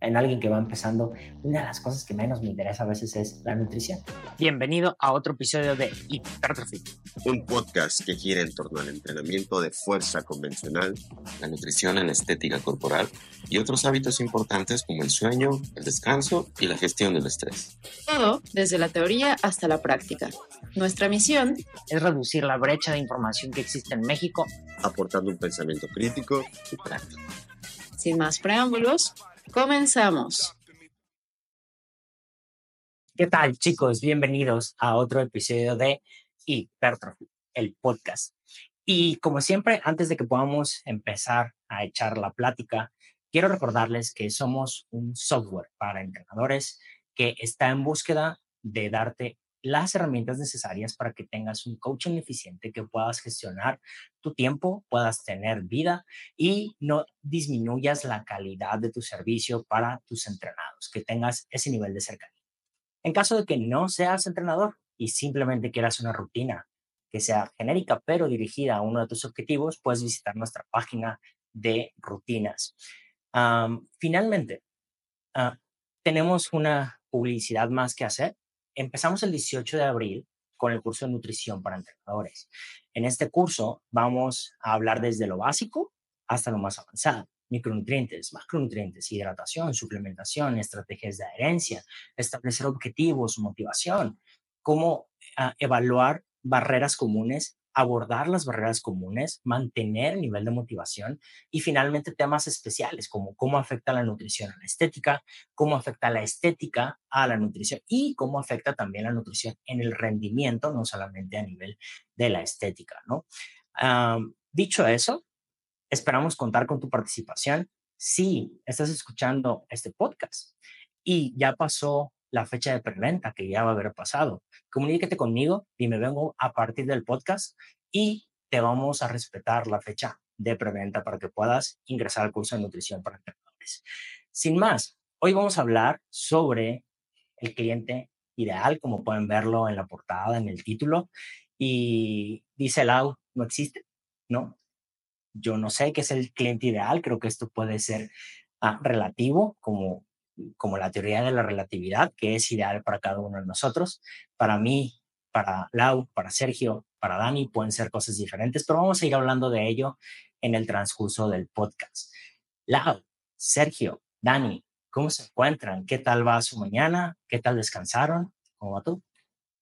en alguien que va empezando, una de las cosas que menos me interesa a veces es la nutrición. Bienvenido a otro episodio de Hypertrophy, un podcast que gira en torno al entrenamiento de fuerza convencional, la nutrición en la estética corporal y otros hábitos importantes como el sueño, el descanso y la gestión del estrés. Todo desde la teoría hasta la práctica. Nuestra misión es reducir la brecha de información que existe en México, aportando un pensamiento crítico y práctico. Sin más preámbulos, comenzamos. ¿Qué tal, chicos? Bienvenidos a otro episodio de Hypertrophy, el podcast. Y como siempre, antes de que podamos empezar a echar la plática, quiero recordarles que somos un software para entrenadores que está en búsqueda de darte las herramientas necesarias para que tengas un coaching eficiente, que puedas gestionar tu tiempo, puedas tener vida y no disminuyas la calidad de tu servicio para tus entrenados, que tengas ese nivel de cercanía. En caso de que no seas entrenador y simplemente quieras una rutina que sea genérica pero dirigida a uno de tus objetivos, puedes visitar nuestra página de rutinas. Finalmente, tenemos una publicidad más que hacer. Empezamos el 18 de abril con el curso de nutrición para entrenadores. En este curso vamos a hablar desde lo básico hasta lo más avanzado. Micronutrientes, macronutrientes, hidratación, suplementación, estrategias de adherencia, establecer objetivos, motivación, cómo evaluar barreras comunes, abordar las barreras comunes, mantener el nivel de motivación y finalmente temas especiales como cómo afecta la nutrición a la estética, cómo afecta la estética a la nutrición y cómo afecta también la nutrición en el rendimiento, no solamente a nivel de la estética, ¿no? Dicho eso, esperamos contar con tu participación. Si estás escuchando este podcast y ya pasó la fecha de preventa, que ya va a haber pasado, comunícate conmigo y me vengo a partir del podcast y te vamos a respetar la fecha de preventa para que puedas ingresar al curso de nutrición para entrenadores. Sin más, hoy vamos a hablar sobre el cliente ideal, como pueden verlo en la portada, en el título, y dice Lau, no existe, ¿no? Yo no sé qué es el cliente ideal, creo que esto puede ser relativo, como la teoría de la relatividad, que es ideal para cada uno de nosotros. Para mí, para Lau, para Sergio, para Dani, pueden ser cosas diferentes, pero vamos a ir hablando de ello en el transcurso del podcast. Lau, Sergio, Dani, ¿cómo se encuentran? ¿Qué tal va su mañana? ¿Qué tal descansaron? ¿Cómo va tú?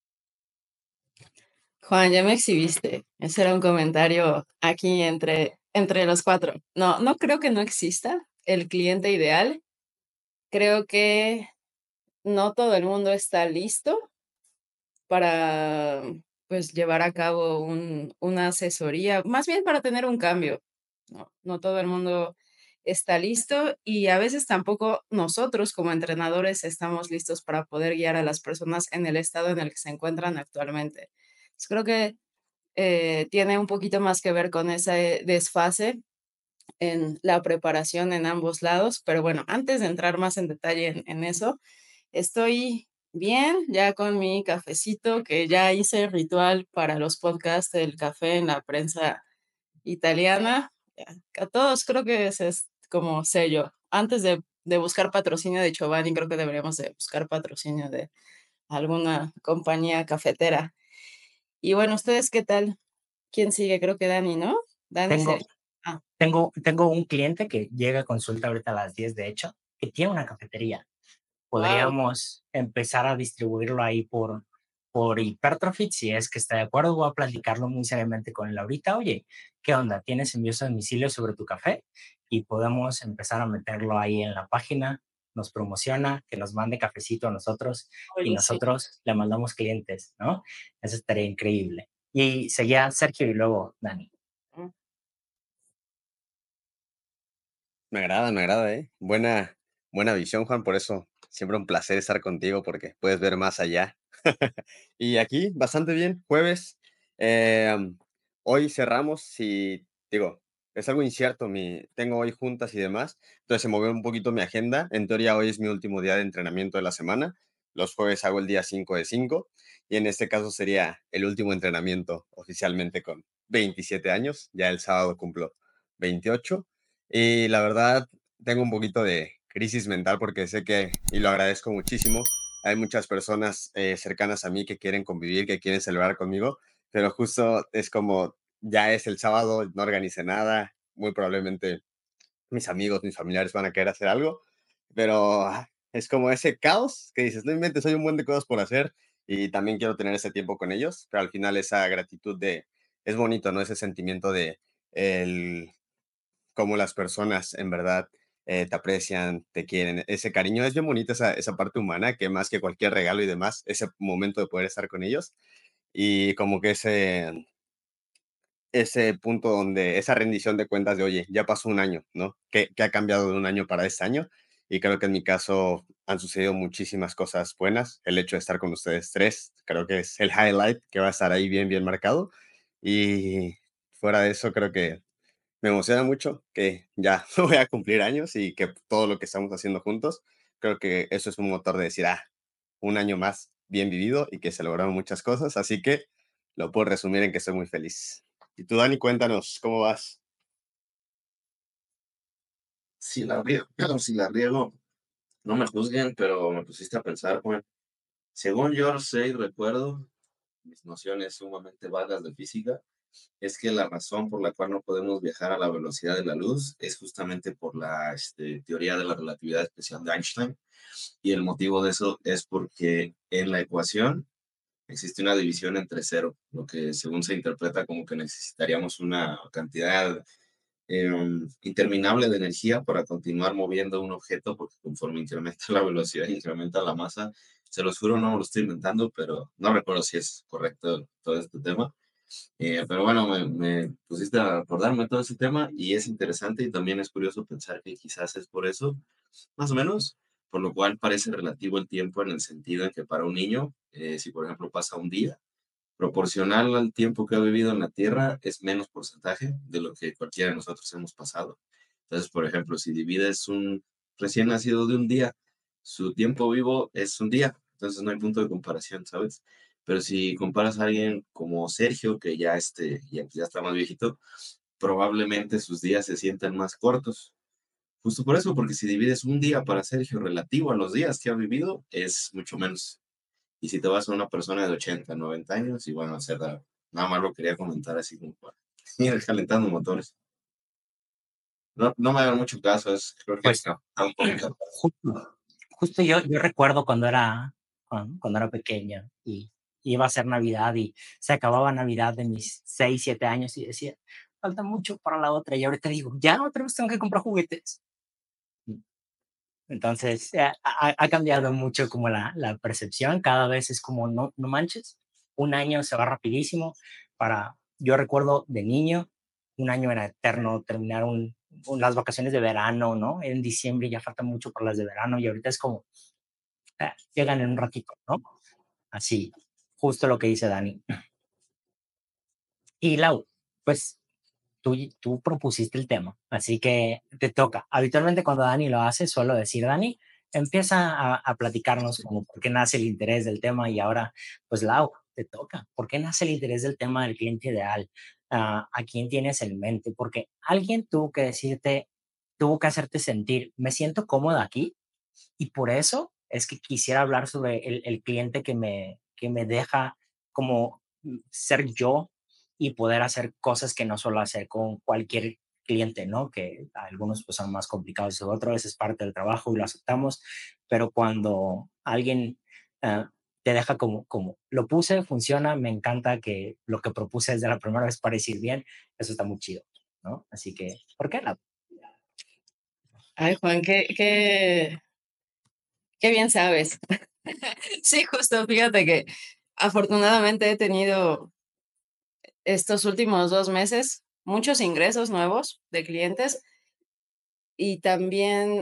Juan, ya me exhibiste. Ese era un comentario aquí entre los cuatro. No creo que no exista el cliente ideal. Creo que no todo el mundo está listo para, pues, llevar a cabo una asesoría, más bien para tener un cambio. No todo el mundo está listo y a veces tampoco nosotros como entrenadores estamos listos para poder guiar a las personas en el estado en el que se encuentran actualmente. Pues creo que tiene un poquito más que ver con ese desfase en la preparación en ambos lados, pero bueno, antes de entrar más en detalle en eso, estoy bien, ya con mi cafecito, que ya hice ritual para los podcasts del café en la prensa italiana. A todos creo que ese es como sello. Antes de buscar patrocinio de Giovanni, creo que deberíamos de buscar patrocinio de alguna compañía cafetera. Y bueno, ¿ustedes qué tal? ¿Quién sigue? Creo que Dani, ¿no? Dani Tengo, Sergio. Ah, tengo un cliente que llega a consulta ahorita a las 10, de hecho, que tiene una cafetería. wow. Podríamos empezar a distribuirlo ahí por Hypertrophy, si es que está de acuerdo. Voy a platicarlo muy seriamente con él ahorita. Oye, ¿qué onda? ¿Tienes envíos a domicilio sobre tu café? Y podemos empezar a meterlo ahí en la página, nos promociona, que nos mande cafecito a nosotros y Oye, sí. nosotros le mandamos clientes, ¿no? Eso estaría increíble. Y seguía Sergio y luego Dani. Mm. Me agrada, ¿eh? Buena visión, Juan, por eso siempre un placer estar contigo porque puedes ver más allá. Y aquí, bastante bien, jueves. Hoy cerramos y digo, es algo incierto, tengo hoy juntas y demás, entonces se movió un poquito mi agenda. En teoría hoy es mi último día de entrenamiento de la semana. Los jueves hago el día 5 de 5 y en este caso sería el último entrenamiento oficialmente con 27 años. Ya el sábado cumplo 28 y la verdad tengo un poquito de crisis mental porque sé que, y lo agradezco muchísimo, hay muchas personas cercanas a mí que quieren convivir, que quieren celebrar conmigo, pero justo es como, ya es el sábado, no organicé nada, muy probablemente mis amigos, mis familiares van a querer hacer algo, pero es como ese caos que dices, no inventes, hay un buen de cosas por hacer y también quiero tener ese tiempo con ellos, pero al final esa gratitud de, es bonito, ¿no? Ese sentimiento de el, cómo las personas en verdad te aprecian, te quieren, ese cariño, es bien bonita esa parte humana que más que cualquier regalo y demás, ese momento de poder estar con ellos y como que ese punto donde esa rendición de cuentas de, oye, ya pasó un año, ¿no? ¿Qué ha cambiado de un año para este año? Y creo que en mi caso han sucedido muchísimas cosas buenas. El hecho de estar con ustedes tres, creo que es el highlight que va a estar ahí bien, bien marcado. Y fuera de eso, creo que me emociona mucho que ya voy a cumplir años y que todo lo que estamos haciendo juntos, creo que eso es un motor de decir, un año más bien vivido y que se lograron muchas cosas. Así que lo puedo resumir en que estoy muy feliz. Y tú, Dani, cuéntanos, ¿cómo vas? Si la riego, si la riego, no me juzguen, pero me pusiste a pensar, Juan. Según yo sé y recuerdo, mis nociones sumamente vagas de física, es que la razón por la cual no podemos viajar a la velocidad de la luz es justamente por la teoría de la relatividad especial de Einstein. Y el motivo de eso es porque en la ecuación existe una división entre cero, lo que según se interpreta como que necesitaríamos una cantidad interminable de energía para continuar moviendo un objeto, porque conforme incrementa la velocidad, incrementa la masa. Se los juro, no me lo estoy inventando, pero no recuerdo si es correcto todo este tema. Pero bueno, me pusiste a acordarme de todo ese tema y es interesante y también es curioso pensar que quizás es por eso, más o menos, por lo cual parece relativo el tiempo en el sentido en que para un niño, si por ejemplo pasa un día, proporcional al tiempo que ha vivido en la Tierra, es menos porcentaje de lo que cualquiera de nosotros hemos pasado. Entonces, por ejemplo, si divides un recién nacido de un día, su tiempo vivo es un día, entonces no hay punto de comparación, ¿sabes? Pero si comparas a alguien como Sergio, que ya está más viejito, probablemente sus días se sientan más cortos. Justo por eso, porque si divides un día para Sergio relativo a los días que ha vivido, es mucho menos. Y si te vas a una persona de 80, 90 años, y bueno, o sea, nada más lo quería comentar así como para ir calentando motores. No, no me hagan mucho caso, creo que Pues está un poquito. justo, justo yo recuerdo cuando era pequeño y iba a ser Navidad y se acababa Navidad de mis 6 7 años y decía, falta mucho para la otra. Y ahorita digo, ya otra vez tengo que comprar juguetes. Entonces, ha cambiado mucho como la percepción. Cada vez es como, no, no manches, un año se va rapidísimo. Yo recuerdo de niño, un año era eterno, terminar las vacaciones de verano, ¿no? En diciembre ya falta mucho para las de verano y ahorita es como, llegan en un ratito, ¿no? Así, justo lo que dice Dani. Y Lau, pues tú propusiste el tema, así que te toca. Habitualmente cuando Dani lo hace, suelo decir, Dani, empieza a platicarnos como por qué nace el interés del tema y ahora, pues Lau, te toca. ¿Por qué nace el interés del tema del cliente ideal? ¿A quién tienes en mente? Porque alguien tuvo que decirte, tuvo que hacerte sentir, me siento cómoda aquí y por eso es que quisiera hablar sobre el cliente que me deja como ser yo y poder hacer cosas que no suelo hacer con cualquier cliente, ¿no? Que algunos pues son más complicados que otros, es parte del trabajo y lo aceptamos, pero cuando alguien te deja como lo puse, funciona, me encanta que lo que propuse desde la primera vez parece ir bien, eso está muy chido, ¿no? Así que, ¿por qué no? Ay, Juan, qué bien sabes. Sí, justo, fíjate que afortunadamente he tenido estos últimos 2 meses muchos ingresos nuevos de clientes y también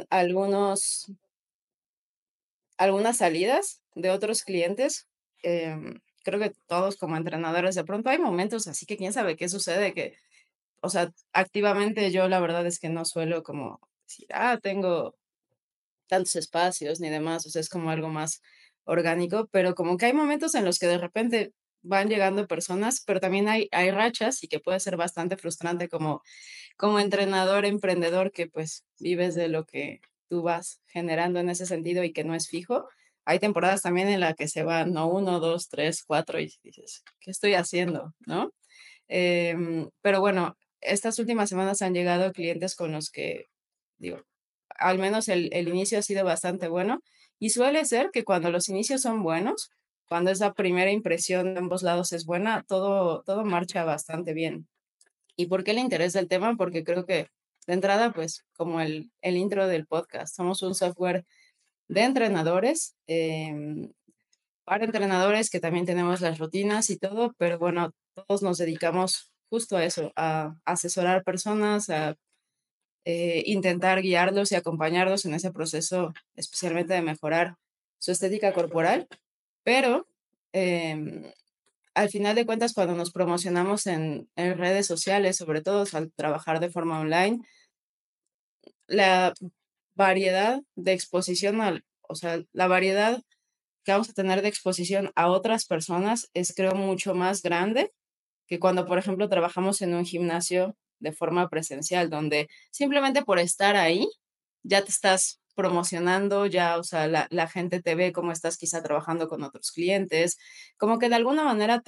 algunas salidas de otros clientes. Creo que todos como entrenadores de pronto hay momentos así que quién sabe qué sucede, o sea, activamente yo la verdad es que no suelo como decir, tengo tantos espacios ni demás, o sea, es como algo más orgánico, pero como que hay momentos en los que de repente van llegando personas, pero también hay rachas y que puede ser bastante frustrante como entrenador, emprendedor, que pues vives de lo que tú vas generando en ese sentido y que no es fijo. Hay temporadas también en las que se van, no 1, 2, 3, 4 y dices, ¿qué estoy haciendo? ¿No? Pero bueno, estas últimas semanas han llegado clientes con los que, digo, al menos el inicio ha sido bastante bueno y suele ser que cuando los inicios son buenos, cuando esa primera impresión de ambos lados es buena, todo marcha bastante bien. ¿Y por qué el interés del tema? Porque creo que de entrada, pues como el intro del podcast, somos un software de entrenadores, para entrenadores que también tenemos las rutinas y todo, pero bueno, todos nos dedicamos justo a eso, a asesorar personas, a intentar guiarlos y acompañarlos en ese proceso, especialmente de mejorar su estética corporal, pero em, al final de cuentas, cuando nos promocionamos en redes sociales, sobre todo al trabajar de forma online, la variedad de exposición o sea, la variedad que vamos a tener de exposición a otras personas es, creo, mucho más grande que cuando, por ejemplo, trabajamos en un gimnasio de forma presencial, donde simplemente por estar ahí ya te estás promocionando, ya, o sea, la gente te ve cómo estás quizá trabajando con otros clientes, como que de alguna manera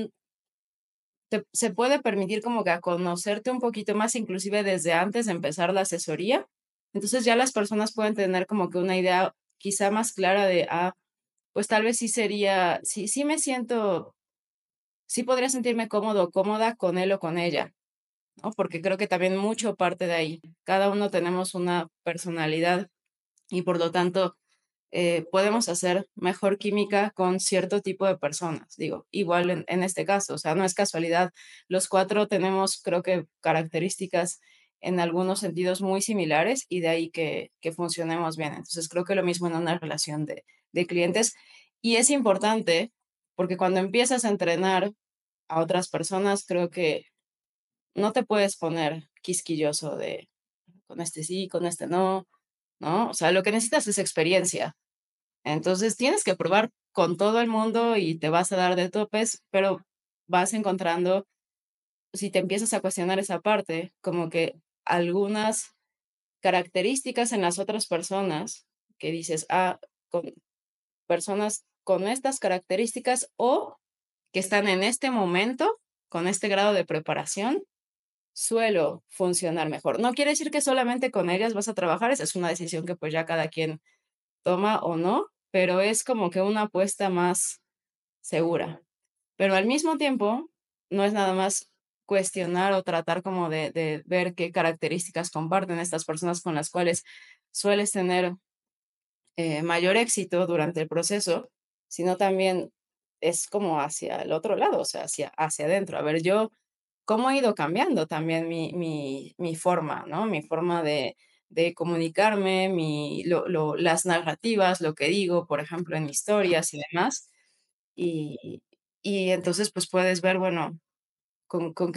se puede permitir como que a conocerte un poquito más, inclusive desde antes de empezar la asesoría. Entonces ya las personas pueden tener como que una idea quizá más clara de, pues tal vez sí sería, sí me siento, sí podría sentirme cómodo o cómoda con él o con ella, ¿no? Porque creo que también mucho parte de ahí. Cada uno tenemos una personalidad y por lo tanto podemos hacer mejor química con cierto tipo de personas. Digo, igual en este caso, o sea, no es casualidad. Los cuatro tenemos, creo que, características en algunos sentidos muy similares y de ahí que funcionemos bien. Entonces, creo que lo mismo en una relación de clientes. Y es importante porque cuando empiezas a entrenar a otras personas, creo que no te puedes poner quisquilloso de con este sí, con este no, ¿no? O sea, lo que necesitas es experiencia. Entonces tienes que probar con todo el mundo y te vas a dar de topes, pero vas encontrando, si te empiezas a cuestionar esa parte, como que algunas características en las otras personas que dices, con personas con estas características o que están en este momento, con este grado de preparación, suelo funcionar mejor. No quiere decir que solamente con ellas vas a trabajar, esa es una decisión que pues ya cada quien toma o no, pero es como que una apuesta más segura. Pero al mismo tiempo, no es nada más cuestionar o tratar como de ver qué características comparten estas personas con las cuales sueles tener mayor éxito durante el proceso, sino también es como hacia el otro lado, o sea, hacia adentro. A ver, yo cómo he ido cambiando también mi forma, ¿no? Mi forma de comunicarme, las narrativas, lo que digo, por ejemplo, en historias y demás. Y, y entonces, pues puedes ver, bueno, con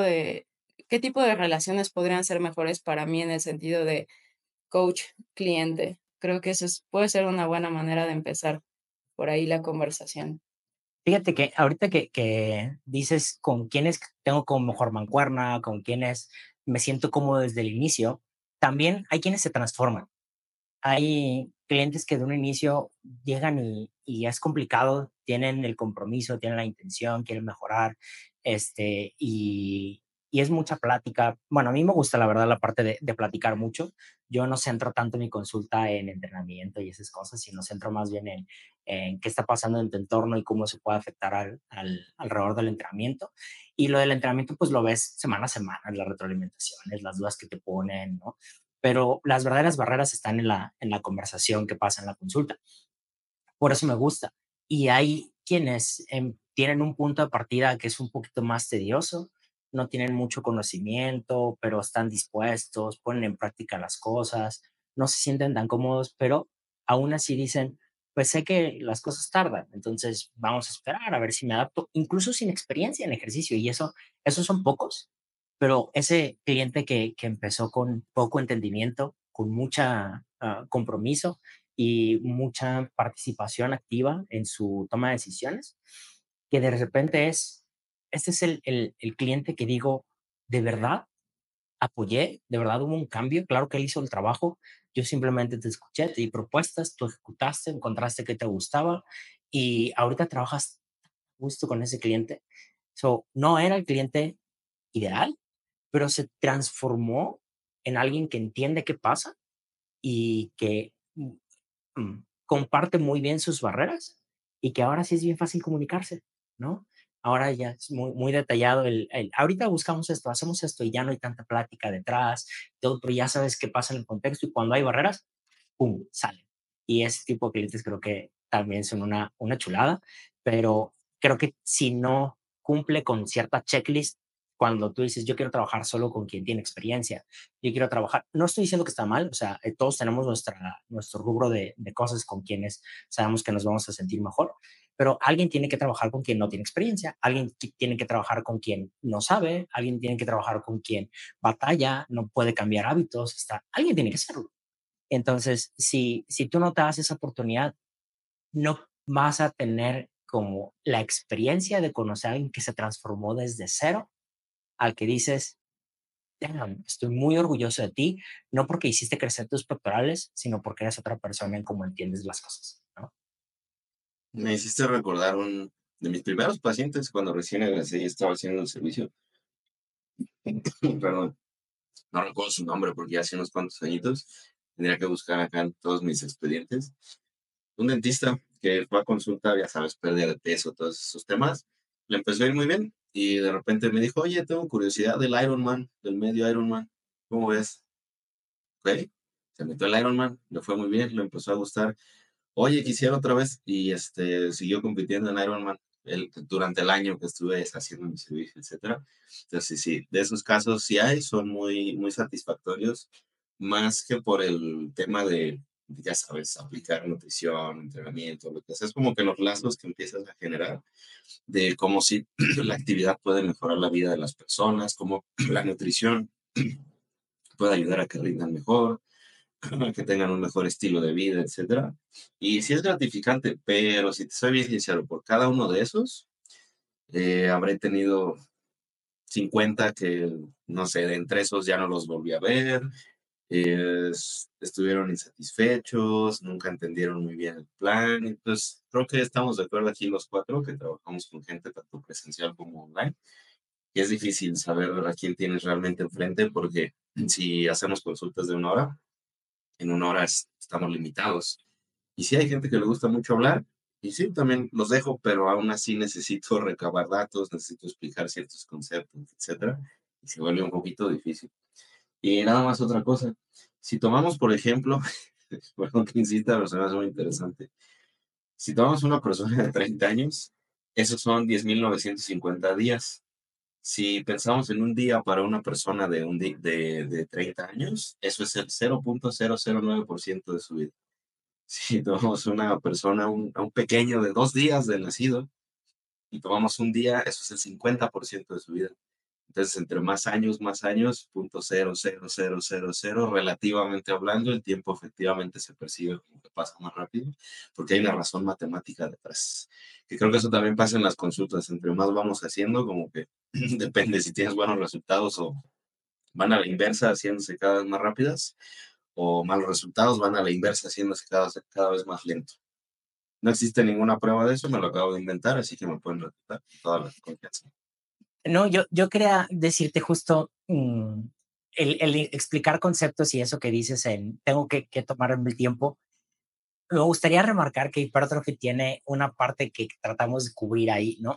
qué tipo de relaciones podrían ser mejores para mí en el sentido de coach-cliente. Creo que puede ser una buena manera de empezar por ahí la conversación. Fíjate que ahorita que dices con quiénes tengo como mejor mancuerna, con quiénes me siento cómodo desde el inicio, también hay quienes se transforman. Hay clientes que de un inicio llegan y es complicado, tienen el compromiso, tienen la intención, quieren mejorar, y es mucha plática. Bueno, a mí me gusta, la verdad, la parte de platicar mucho. Yo no centro tanto mi consulta en entrenamiento y esas cosas, sino centro más bien en qué está pasando en tu entorno y cómo se puede afectar alrededor del entrenamiento. Y lo del entrenamiento, pues lo ves semana a semana, las retroalimentaciones, las dudas que te ponen, ¿no? Pero las verdaderas barreras están en la conversación que pasa en la consulta. Por eso me gusta. Y hay quienes tienen un punto de partida que es un poquito más tedioso, no tienen mucho conocimiento, pero están dispuestos, ponen en práctica las cosas, no se sienten tan cómodos, pero aún así dicen, pues sé que las cosas tardan, entonces vamos a esperar a ver si me adapto, incluso sin experiencia en ejercicio. Y esos son pocos, pero ese cliente que empezó con poco entendimiento, con mucha compromiso y mucha participación activa en su toma de decisiones, que de repente este es el cliente que digo, de verdad apoyé, de verdad hubo un cambio, claro que él hizo el trabajo, Yo simplemente te escuché, te di propuestas, tú ejecutaste, encontraste que te gustaba y ahorita trabajas justo con ese cliente. So, no era el cliente ideal, pero se transformó en alguien que entiende qué pasa y que comparte muy bien sus barreras y que ahora sí es bien fácil comunicarse, ¿no? Ahora ya es muy detallado ahorita buscamos esto, hacemos esto y ya no hay tanta plática detrás, todo, pero ya sabes qué pasa en el contexto y cuando hay barreras, ¡pum!, salen. Y ese tipo de clientes creo que también son una chulada, pero creo que si no cumple con cierta checklist, cuando tú dices, yo quiero trabajar solo con quien tiene experiencia, yo quiero trabajar, no estoy diciendo que está mal, o sea, todos tenemos nuestro rubro de cosas con quienes sabemos que nos vamos a sentir mejor, pero alguien tiene que trabajar con quien no tiene experiencia, alguien tiene que trabajar con quien no sabe, alguien tiene que trabajar con quien batalla, no puede cambiar hábitos, alguien tiene que hacerlo. Entonces, si tú no te das esa oportunidad, no vas a tener como la experiencia de conocer a alguien que se transformó desde cero al que dices, damn, estoy muy orgulloso de ti, no porque hiciste crecer tus pectorales, sino porque eres otra persona en cómo entiendes las cosas, ¿no? Me hiciste recordar un de mis primeros pacientes cuando recién egresé y estaba haciendo el servicio. Perdón, no recuerdo su nombre porque ya hace unos cuantos añitos. Tendría que buscar acá en todos mis expedientes. Un dentista que fue a consulta, ya sabes, pérdida de peso, todos esos temas. Le empezó a ir muy bien y de repente me dijo, oye, tengo curiosidad del Ironman, del medio Ironman. ¿Cómo ves? Ok. Se metió el Ironman, le fue muy bien, le empezó a gustar. Oye, quisiera otra vez. Y siguió compitiendo en Ironman durante el año que estuve haciendo mi servicio, etcétera. Entonces, sí, de esos casos sí hay, son muy, muy satisfactorios, más que por el tema de, ya sabes, aplicar nutrición, entrenamiento, lo que sea. Es como que los lazos que empiezas a generar de cómo si la actividad puede mejorar la vida de las personas, cómo la nutrición puede ayudar a que rindan mejor, que tengan un mejor estilo de vida, etcétera. Y sí es gratificante, pero si te soy bien sincero, por cada uno de esos, habré tenido 50 que, no sé, de entre esos ya no los volví a ver, estuvieron insatisfechos, nunca entendieron muy bien el plan. Entonces, creo que estamos de acuerdo aquí los cuatro que trabajamos con gente tanto presencial como online. Y es difícil saber a quién tienes realmente enfrente porque si hacemos consultas de 1 hora, en 1 hora estamos limitados. Y sí hay gente que le gusta mucho hablar, y sí, también los dejo, pero aún así necesito recabar datos, necesito explicar ciertos conceptos, etcétera, y se vuelve un poquito difícil. Y nada más otra cosa, si tomamos, por ejemplo, bueno, que insista, pero se me hace muy interesante. Si tomamos una persona de 30 años, esos son 10.950 días. Si pensamos en un día para una persona de 30 años, eso es el 0.009% de su vida. Si tomamos una persona, a un pequeño de 2 días de nacido, y tomamos un día, eso es el 50% de su vida. Entonces, entre más años, 0.00000, relativamente hablando, el tiempo efectivamente se percibe como que pasa más rápido, porque hay una razón matemática detrás. Que creo que eso también pasa en las consultas. Entre más vamos haciendo, como que depende si tienes buenos resultados o van a la inversa, haciéndose cada vez más rápidas, o malos resultados van a la inversa, haciéndose cada vez más lento. No existe ninguna prueba de eso, me lo acabo de inventar, así que me pueden refutar con toda la confianza. No, yo quería decirte justo el explicar conceptos y eso que dices tengo que tomarme el tiempo. Me gustaría remarcar que Hypertrophy tiene una parte que tratamos de cubrir ahí, ¿no?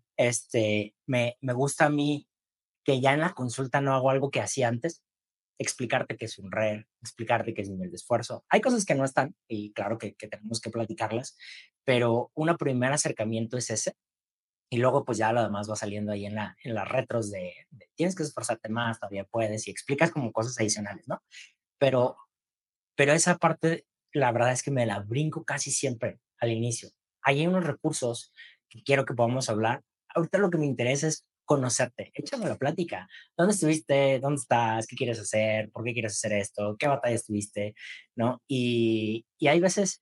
Me gusta a mí que ya en la consulta no hago algo que hacía antes, explicarte qué es un RER, explicarte qué es nivel de esfuerzo. Hay cosas que no están y claro que tenemos que platicarlas, pero un primer acercamiento es ese y luego pues ya lo demás va saliendo ahí en las retros de tienes que esforzarte más, todavía puedes y explicas como cosas adicionales, ¿no? Pero, pero esa parte, la verdad es que me la brinco casi siempre al inicio. Hay unos recursos que quiero que podamos hablar. Ahorita lo que me interesa es conocerte. Échame la plática. ¿Dónde estuviste? ¿Dónde estás? ¿Qué quieres hacer? ¿Por qué quieres hacer esto? ¿Qué batalla estuviste? ¿No? Y hay veces,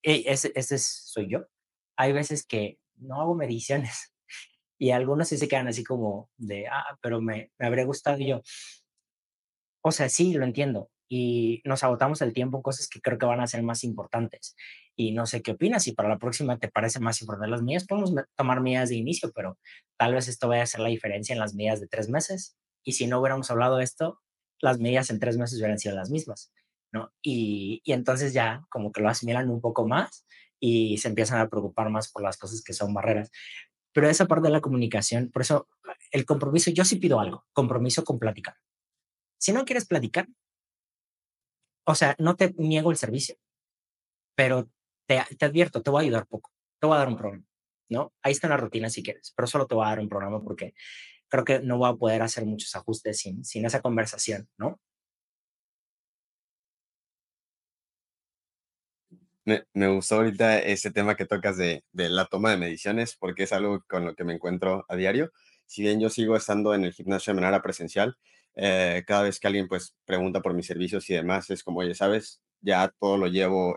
soy yo. Hay veces que no hago mediciones y algunos sí se quedan así como de, pero me habría gustado y yo. O sea, sí, lo entiendo. y nos agotamos el tiempo en cosas que creo que van a ser más importantes. Y no sé qué opinas, si para la próxima te parece más importante las mías, podemos tomar medidas de inicio, pero tal vez esto vaya a hacer la diferencia en las medidas de 3 meses. Y si no hubiéramos hablado de esto, las medidas en 3 meses hubieran sido las mismas, ¿no? Y entonces ya como que lo asimilan un poco más y se empiezan a preocupar más por las cosas que son barreras. Pero esa parte de la comunicación, por eso el compromiso, yo sí pido algo, compromiso con platicar. Si no quieres platicar, o sea, no te niego el servicio, pero te advierto, te voy a ayudar poco, te voy a dar un programa, ¿no? Ahí está la rutina si quieres, pero solo te voy a dar un programa porque creo que no voy a poder hacer muchos ajustes sin esa conversación, ¿no? Me gustó ahorita ese tema que tocas de la toma de mediciones, porque es algo con lo que me encuentro a diario. Si bien yo sigo estando en el gimnasio de manera presencial, cada vez que alguien pues pregunta por mis servicios y demás, es como, oye, ¿sabes? Ya todo lo llevo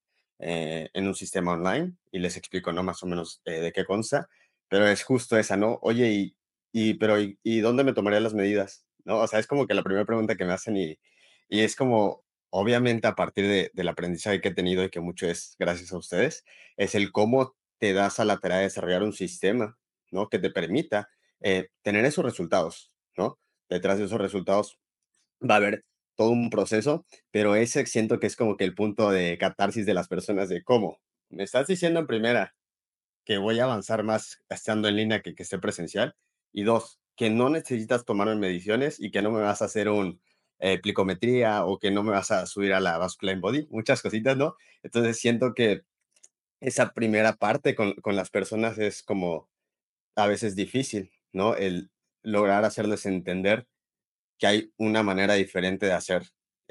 en un sistema online y les explico, ¿no? Más o menos de qué consta, pero es justo esa, ¿no? Oye, ¿y dónde me tomaría las medidas? ¿No? O sea, es como que la primera pregunta que me hacen y es como, obviamente, a partir del aprendizaje que he tenido y que mucho es gracias a ustedes, es el cómo te das a la tarea de desarrollar un sistema, ¿no? Que te permita tener esos resultados, ¿no? Detrás de esos resultados va a haber todo un proceso, pero ese siento que es como que el punto de catarsis de las personas de cómo. Me estás diciendo en primera que voy a avanzar más estando en línea que esté presencial. Y dos, que no necesitas tomarme mediciones y que no me vas a hacer un plicometría o que no me vas a subir a la báscula en body, muchas cositas, ¿no? Entonces siento que esa primera parte con las personas es como a veces difícil, ¿no? El lograr hacerles entender que hay una manera diferente de hacer,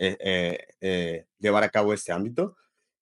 llevar a cabo este ámbito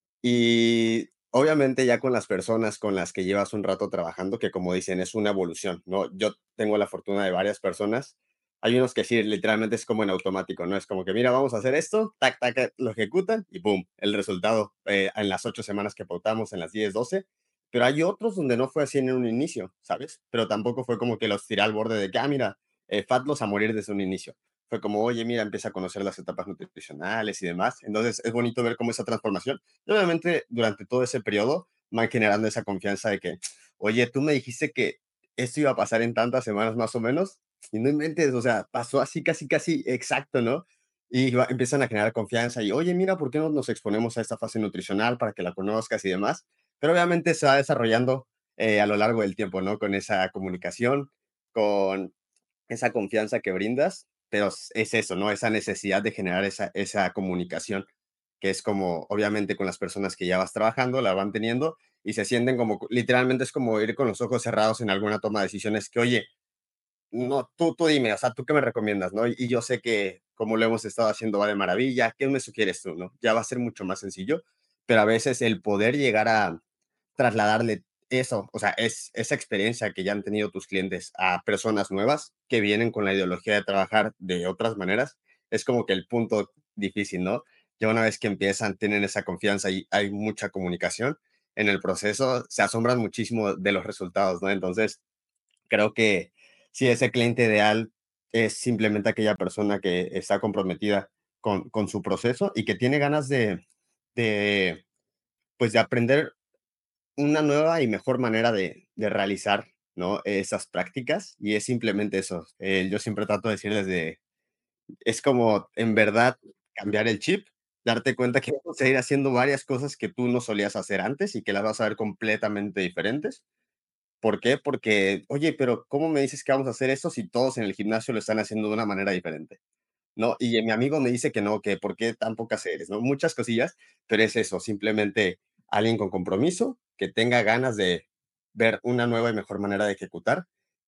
y obviamente ya con las personas con las que llevas un rato trabajando, que como dicen, es una evolución, ¿no? Yo tengo la fortuna de varias personas. Hay unos que sí, literalmente es como en automático, ¿no? Es como que, mira, vamos a hacer esto, tac, tac, lo ejecutan y ¡pum! El resultado en las 8 semanas que pautamos, en las 10, 12. Pero hay otros donde no fue así en un inicio, ¿sabes? Pero tampoco fue como que los tiré al borde de que, mira, fatlos a morir desde un inicio. Fue como, oye, mira, empieza a conocer las etapas nutricionales y demás. Entonces, es bonito ver cómo esa transformación y obviamente, durante todo ese periodo, van generando esa confianza de que, oye, tú me dijiste que esto iba a pasar en tantas semanas más o menos, y no inventes, o sea, pasó así, casi, casi exacto, ¿no? Y empiezan a generar confianza y, oye, mira, ¿por qué no nos exponemos a esta fase nutricional para que la conozcas y demás? Pero obviamente se va desarrollando a lo largo del tiempo, ¿no? Con esa comunicación, con esa confianza que brindas, pero es eso, ¿no? Esa necesidad de generar esa comunicación, que es como, obviamente, con las personas que ya vas trabajando, la van teniendo y se sienten como, literalmente es como ir con los ojos cerrados en alguna toma de decisiones que, oye, no, tú dime, o sea, ¿tú qué me recomiendas, no? Y yo sé que como lo hemos estado haciendo va de maravilla, ¿qué me sugieres tú, no? Ya va a ser mucho más sencillo, pero a veces el poder llegar a trasladarle eso, o sea, es esa experiencia que ya han tenido tus clientes a personas nuevas que vienen con la ideología de trabajar de otras maneras, es como que el punto difícil, ¿no? Ya una vez que empiezan, tienen esa confianza y hay mucha comunicación en el proceso, se asombran muchísimo de los resultados, ¿no? Entonces, creo que si ese cliente ideal es simplemente aquella persona que está comprometida con su proceso y que tiene ganas de, pues, de aprender una nueva y mejor manera de realizar, ¿no? Esas prácticas, y es simplemente eso. Yo siempre trato de decirles es como, en verdad, cambiar el chip, darte cuenta que vas a ir haciendo varias cosas que tú no solías hacer antes y que las vas a ver completamente diferentes. ¿Por qué? Porque, oye, pero ¿cómo me dices que vamos a hacer esto si todos en el gimnasio lo están haciendo de una manera diferente? ¿No? Y mi amigo me dice que no, que por qué tan pocas eres, ¿no? Muchas cosillas, pero es eso, simplemente alguien con compromiso, que tenga ganas de ver una nueva y mejor manera de ejecutar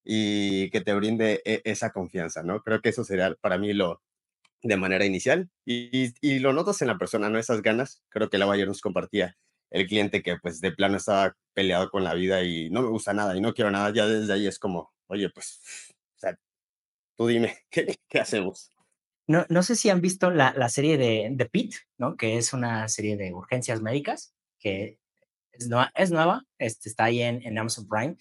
y que te brinde esa confianza, ¿no? Creo que eso sería para mí lo de manera inicial y lo notas en la persona, ¿no? Esas ganas. Creo que la ayer nos compartía el cliente que pues de plano estaba peleado con la vida y no me gusta nada y no quiero nada. Ya desde ahí es como, oye, pues, o sea, tú dime, ¿qué hacemos? No, no sé si han visto la serie de Pete, ¿no? Que es una serie de urgencias médicas, que es nueva, está ahí en Amazon Prime,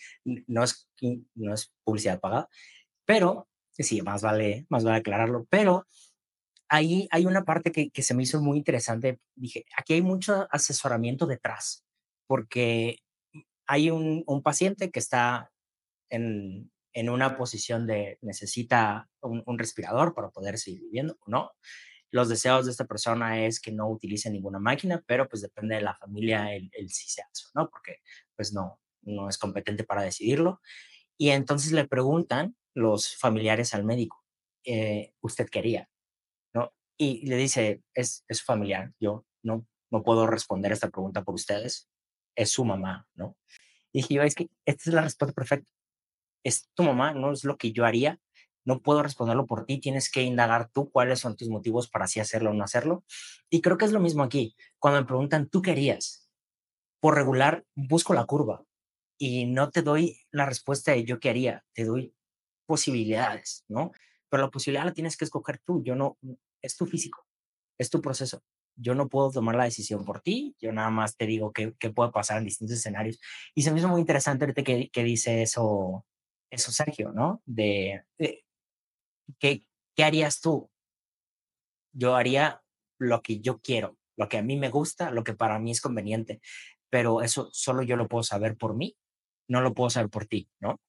no es publicidad pagada, pero sí, más vale aclararlo, pero ahí hay una parte que se me hizo muy interesante. Dije, aquí hay mucho asesoramiento detrás, porque hay un paciente que está en una posición de necesita un respirador para poder seguir viviendo o no. Los deseos de esta persona es que no utilice ninguna máquina, pero pues depende de la familia el si se hace, ¿no? Porque pues no es competente para decidirlo. Y entonces le preguntan los familiares al médico, ¿usted quería? ¿No? Y le dice, es su familiar, yo no puedo responder esta pregunta por ustedes, es su mamá, ¿no? Y dije yo, es que esta es la respuesta perfecta, es tu mamá, no es lo que yo haría, no puedo responderlo por ti, tienes que indagar tú cuáles son tus motivos para así hacerlo o no hacerlo. Y creo que es lo mismo aquí, cuando me preguntan, ¿tú querías? Por regular, busco la curva y no te doy la respuesta de yo qué haría, te doy posibilidades, ¿no? Pero la posibilidad la tienes que escoger tú, yo no, es tu físico, es tu proceso. Yo no puedo tomar la decisión por ti, yo nada más te digo qué puede pasar en distintos escenarios. Y se me hizo muy interesante ahorita que dice eso Sergio, ¿no? ¿qué, ¿qué harías tú? Yo haría lo que yo quiero, lo que a mí me gusta, lo que para mí es conveniente, pero eso solo yo lo puedo saber por mí, no lo puedo saber por ti, ¿no?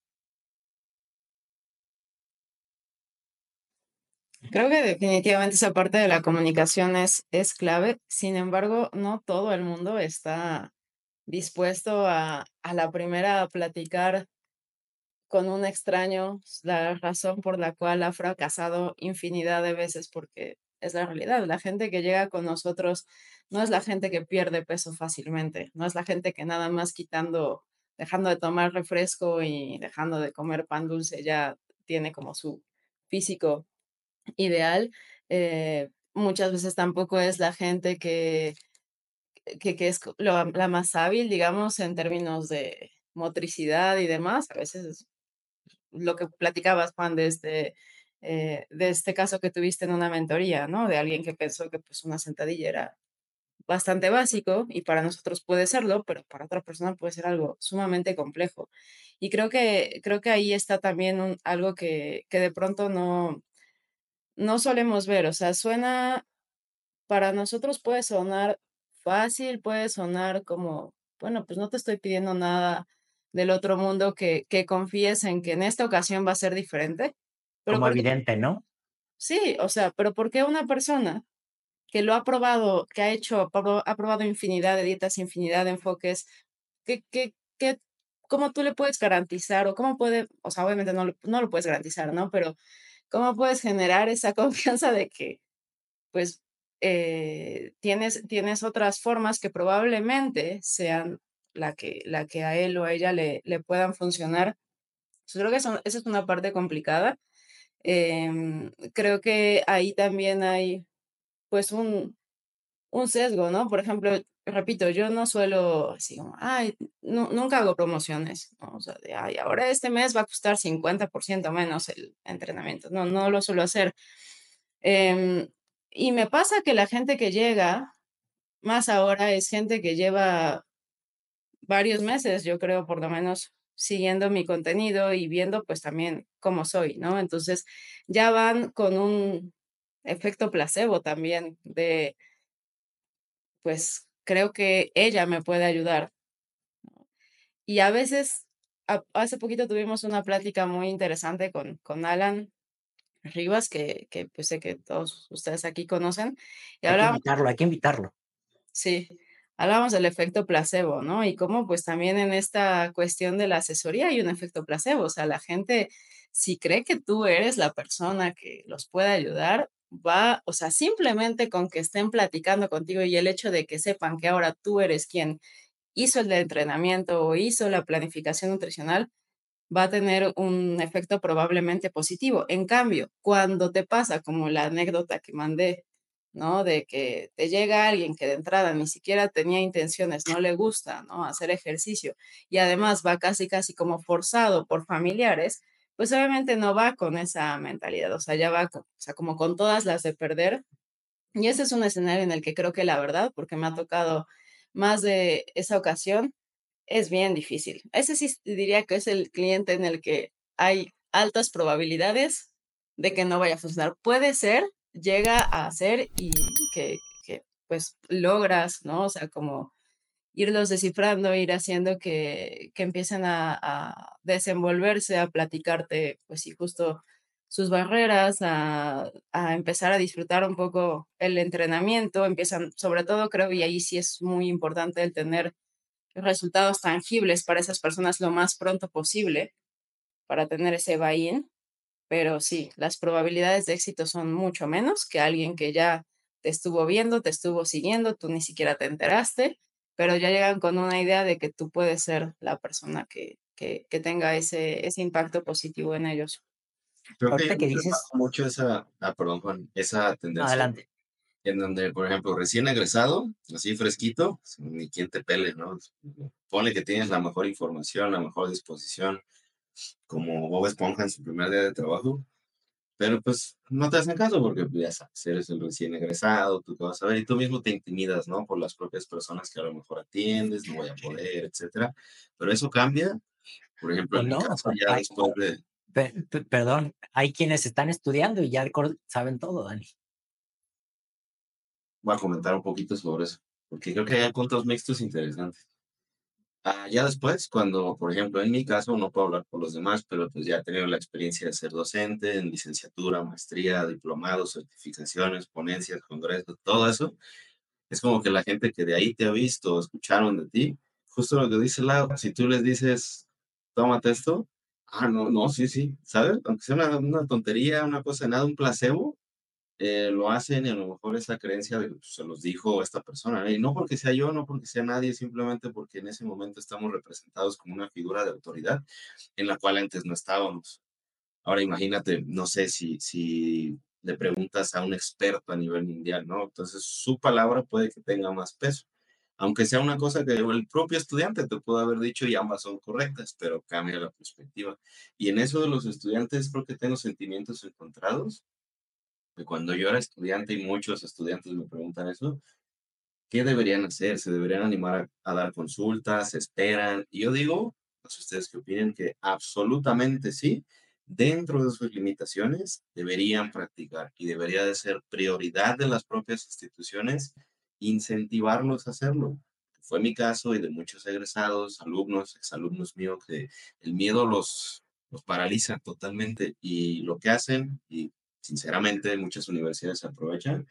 Creo que definitivamente esa parte de la comunicación es clave. Sin embargo, no todo el mundo está dispuesto a la primera a platicar con un extraño la razón por la cual ha fracasado infinidad de veces, porque es la realidad. La gente que llega con nosotros no es la gente que pierde peso fácilmente, no es la gente que nada más dejando de tomar refresco y dejando de comer pan dulce ya tiene como su físico ideal. Muchas veces tampoco es la gente que es la más hábil, digamos, en términos de motricidad y demás. A veces lo que platicabas, Juan, de este caso que tuviste en una mentoría, ¿no? De alguien que pensó que pues una sentadilla era bastante básico y para nosotros puede serlo, pero para otra persona puede ser algo sumamente complejo. Y creo que ahí está también algo que de pronto no solemos ver. O sea, para nosotros puede sonar fácil, puede sonar como, bueno, pues no te estoy pidiendo nada del otro mundo que confíes en que en esta ocasión va a ser diferente, pero Como porque evidente, ¿no? sí, o sea, pero porque una persona que lo ha probado, que ha probado infinidad de dietas, infinidad de enfoques, que ¿cómo tú le puedes garantizar o cómo puede, o sea, obviamente no lo puedes garantizar, ¿no? Pero ¿cómo puedes generar esa confianza de que pues, tienes otras formas que probablemente sean la que a él o a ella le puedan funcionar? Yo creo que esa es una parte complicada. Creo que ahí también hay, pues, un sesgo, ¿no? Por ejemplo, repito, yo no suelo así como, ay, nunca hago promociones, ¿no? O sea, de, ay, ahora este mes va a costar 50% menos el entrenamiento. No lo suelo hacer. Em, y me pasa que la gente que llega, más ahora, es gente que lleva varios meses, yo creo, por lo menos, siguiendo mi contenido y viendo, pues, también cómo soy, ¿no? Entonces, ya van con un efecto placebo también de, pues, creo que ella me puede ayudar. Y a veces, hace poquito tuvimos una plática muy interesante con Alan Rivas, que, pues, sé que todos ustedes aquí conocen, y Hay que hablábamos. invitarlo, hay que invitarlo. Sí, hablábamos del efecto placebo, ¿no? Y cómo, pues, también en esta cuestión de la asesoría hay un efecto placebo. O sea, la gente, si cree que tú eres la persona que los puede ayudar, o sea, simplemente con que estén platicando contigo y el hecho de que sepan que ahora tú eres quien hizo el entrenamiento o hizo la planificación nutricional, va a tener un efecto probablemente positivo. En cambio, cuando te pasa como la anécdota que mandé, ¿no? De que te llega alguien que de entrada ni siquiera tenía intenciones, no le gusta, ¿no? Hacer ejercicio y además va casi, casi como forzado por familiares, pues obviamente no va con esa mentalidad, o sea, ya va, o sea, como con todas las de perder. Y ese es un escenario en el que creo que la verdad, porque me ha tocado más de esa ocasión, es bien difícil. Ese sí diría que es el cliente en el que hay altas probabilidades de que no vaya a funcionar. Puede ser llega a hacer y que pues logras, ¿no? O sea, como irlos descifrando, ir haciendo que empiecen a desenvolverse, a platicarte, pues sí, justo sus barreras, a empezar a disfrutar un poco el entrenamiento, empiezan, sobre todo creo, y ahí sí es muy importante el tener resultados tangibles para esas personas lo más pronto posible, para tener ese buy-in, pero sí, las probabilidades de éxito son mucho menos que alguien que ya te estuvo viendo, te estuvo siguiendo, tú ni siquiera te enteraste, pero ya llegan con una idea de que tú puedes ser la persona que tenga ese impacto positivo en ellos. Creo que yo Ahorita que observado dices, mucho perdón, Juan, esa no, tendencia adelante. en donde, por ejemplo, recién egresado, así fresquito, ni quien te pele, ¿no? Ponle que tienes la mejor información, la mejor disposición, como Bob Esponja en su primer día de trabajo, pero pues no te hacen caso porque pues, ya sabes, eres el recién egresado, tú qué vas a ver, y tú mismo te intimidas, ¿no? Por las propias personas que a lo mejor atiendes, no voy a poder, etcétera. Pero eso cambia, por ejemplo, O en mi no, caso, ya después de, perdón, hay quienes están estudiando y ya saben todo, Dani. voy a comentar un poquito sobre eso, porque creo que hay puntos mixtos interesantes. Ya después, cuando, por ejemplo, en mi caso, no puedo hablar por los demás, pero pues ya he tenido la experiencia de ser docente en licenciatura, maestría, diplomados, certificaciones, ponencias, congresos, todo eso. Es como que la gente que de ahí te ha visto, escucharon de ti, justo lo que dice Lau, si tú les dices, tómate esto, no, no, sí, sí, ¿sabes? Aunque sea una tontería, una cosa, nada, un placebo, lo hacen y a lo mejor esa creencia de, pues, se los dijo esta persona, ¿eh? Y no porque sea yo, no porque sea nadie, simplemente porque en ese momento estamos representados como una figura de autoridad en la cual antes no estábamos. Ahora imagínate, no sé si le preguntas a un experto a nivel mundial, ¿no? Entonces su palabra puede que tenga más peso, aunque sea una cosa que el propio estudiante te puede haber dicho y ambas son correctas, pero cambia la perspectiva. Y en eso de los estudiantes creo que tengo sentimientos encontrados que cuando yo era estudiante y muchos estudiantes me preguntan eso, ¿qué deberían hacer? ¿Se deberían animar a dar consultas? ¿Se esperan? Y yo digo, no sé ustedes qué opinan, que absolutamente sí, dentro de sus limitaciones deberían practicar y debería de ser prioridad de las propias instituciones incentivarlos a hacerlo. Fue mi caso y de muchos egresados, alumnos, exalumnos míos, que el miedo los paraliza totalmente y lo que hacen, y sinceramente muchas universidades se aprovechan,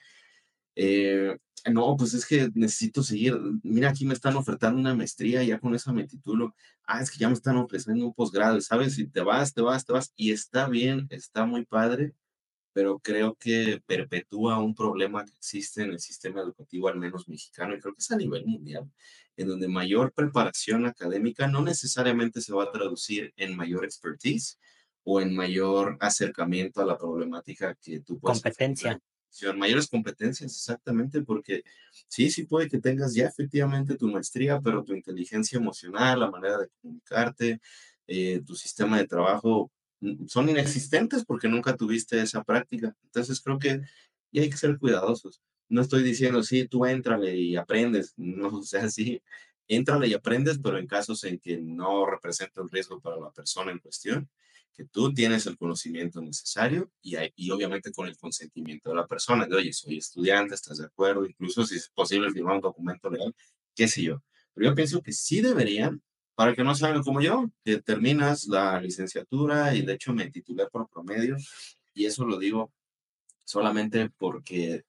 eh, no, pues es que necesito seguir. Mira, aquí me están ofertando una maestría, ya con eso me titulo. Es que ya me están ofreciendo un posgrado, ¿sabes? Y te vas, te vas, te vas. Y está bien, está muy padre, pero creo que perpetúa un problema que existe en el sistema educativo, al menos mexicano, y creo que es a nivel mundial, en donde mayor preparación académica no necesariamente se va a traducir en mayor expertise o en mayor acercamiento a la problemática que tú puedes enfrentar. Competencia. Mayores competencias, exactamente, porque sí, sí puede que tengas ya efectivamente tu maestría, pero tu inteligencia emocional, la manera de comunicarte, tu sistema de trabajo son inexistentes porque nunca tuviste esa práctica. Entonces creo que y hay que ser cuidadosos. No estoy diciendo, sí, tú éntrale y aprendes. No, o sea, sí, éntrale y aprendes, pero en casos en que no representa un riesgo para la persona en cuestión, que tú tienes el conocimiento necesario y obviamente con el consentimiento de la persona, de, oye, soy estudiante, ¿estás de acuerdo? Incluso si es posible firmar un documento legal, qué sé yo. Pero yo pienso que sí deberían, para que no salgan como yo, que terminas la licenciatura y de hecho me titulé por promedio y eso lo digo solamente porque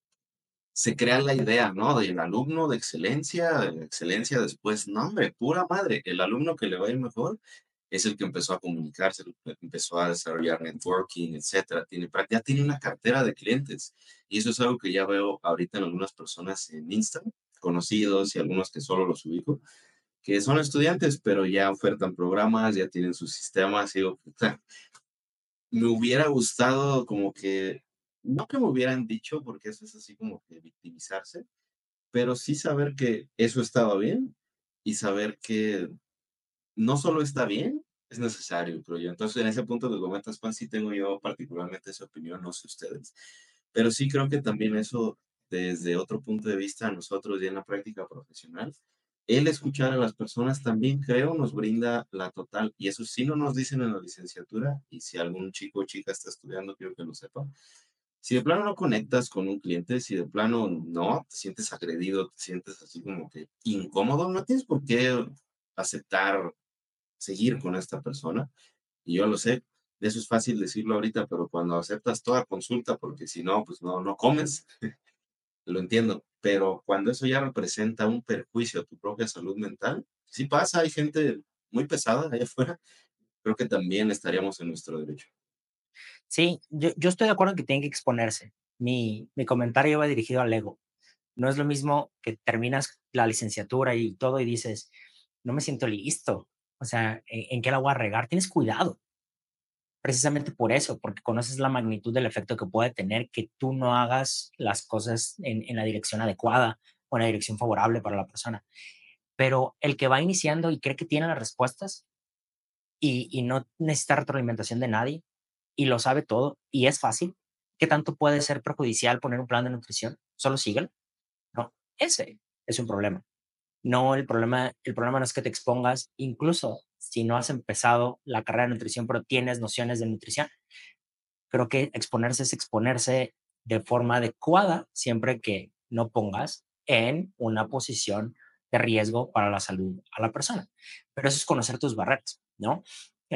se crea la idea, ¿no? Del alumno de excelencia después, no, hombre, pura madre, el alumno que le va a ir mejor es el que empezó a comunicarse, el que empezó a desarrollar networking, etcétera, ya tiene una cartera de clientes y eso es algo que ya veo ahorita en algunas personas en Instagram, conocidos y algunos que solo los ubico, que son estudiantes, pero ya ofertan programas, ya tienen sus sistemas. Y digo, puta, me hubiera gustado como que, no que me hubieran dicho, porque eso es así como que victimizarse, pero sí saber que eso estaba bien y saber que no solo está bien, es necesario, creo yo. Entonces, en ese punto que comentas, Juan, sí tengo yo particularmente esa opinión, no sé ustedes, pero sí creo que también eso, desde otro punto de vista, a nosotros ya en la práctica profesional, el escuchar a las personas también creo nos brinda la total, y eso sí no nos dicen en la licenciatura, y si algún chico o chica está estudiando, quiero que lo sepa, Si de plano no conectas con un cliente, si de plano no, te sientes agredido, te sientes así como que incómodo, no tienes por qué aceptar seguir con esta persona. Y yo lo sé, eso es fácil decirlo ahorita, pero cuando aceptas toda consulta, porque si no, pues no comes, lo entiendo. Pero cuando eso ya representa un perjuicio a tu propia salud mental, sí pasa, hay gente muy pesada allá afuera, creo que también estaríamos en nuestro derecho. Sí, yo estoy de acuerdo en que tienen que exponerse. Mi comentario iba dirigido al ego. No es lo mismo que terminas la licenciatura y todo y dices, no me siento listo. O sea, ¿en qué la voy a regar? Tienes cuidado, precisamente por eso, porque conoces la magnitud del efecto que puede tener que tú no hagas las cosas en la dirección adecuada o en la dirección favorable para la persona. Pero el que va iniciando y cree que tiene las respuestas y no necesita retroalimentación de nadie y lo sabe todo y es fácil, ¿qué tanto puede ser perjudicial poner un plan de nutrición? Solo síguelo. No, ese es un problema. No, el problema no es que te expongas, incluso si no has empezado la carrera de nutrición, pero tienes nociones de nutrición. Creo que exponerse es exponerse de forma adecuada siempre que no pongas en una posición de riesgo para la salud a la persona. Pero eso es conocer tus barreras, ¿no?